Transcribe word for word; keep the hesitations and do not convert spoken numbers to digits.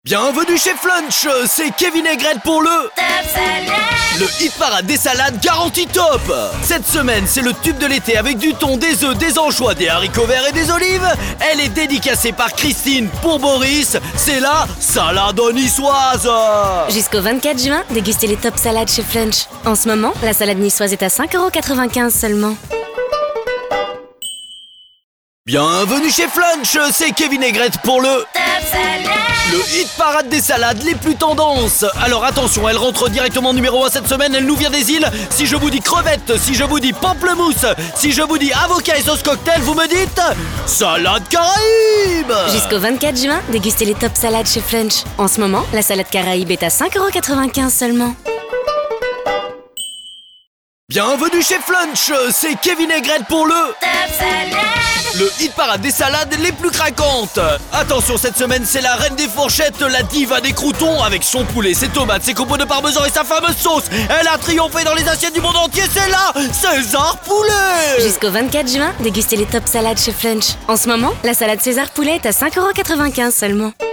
Bienvenue chez Flunch, c'est Kevin et Grete pour le Top Salade. Le hit parade des salades garantie top. Cette semaine, c'est le tube de l'été avec du thon, des œufs, des anchois, des haricots verts et des olives. Elle est dédicacée par Christine pour Boris. C'est la salade niçoise. Jusqu'au vingt-quatre juin, dégustez les top salades chez Flunch. En ce moment, la salade niçoise est à cinq euros quatre-vingt-quinze seulement. Bienvenue chez Flunch, c'est Kevin et Grete pour le Top Salade. Le hit parade des salades les plus tendances. Alors attention, elle rentre directement numéro un cette semaine, elle nous vient des îles. Si je vous dis crevette, si je vous dis pamplemousse, si je vous dis avocat et sauce cocktail, vous me dites salade Caraïbe. Jusqu'au vingt-quatre juin, dégustez les top salades chez Flunch. En ce moment, la salade Caraïbe est à cinq euros quatre-vingt-quinze seulement. Bienvenue chez Flunch, c'est Kevin et Grete pour le Top Salade. Le hit parade des salades les plus craquantes. Attention, cette semaine, c'est la reine des fourchettes, la diva des croûtons. Avec son poulet, ses tomates, ses copeaux de parmesan et sa fameuse sauce. Elle a triomphé dans les assiettes du monde entier, c'est là César Poulet. Jusqu'au vingt-quatre juin, dégustez les top salades chez Flunch. En ce moment, la salade César Poulet est à cinq euros quatre-vingt-quinze seulement.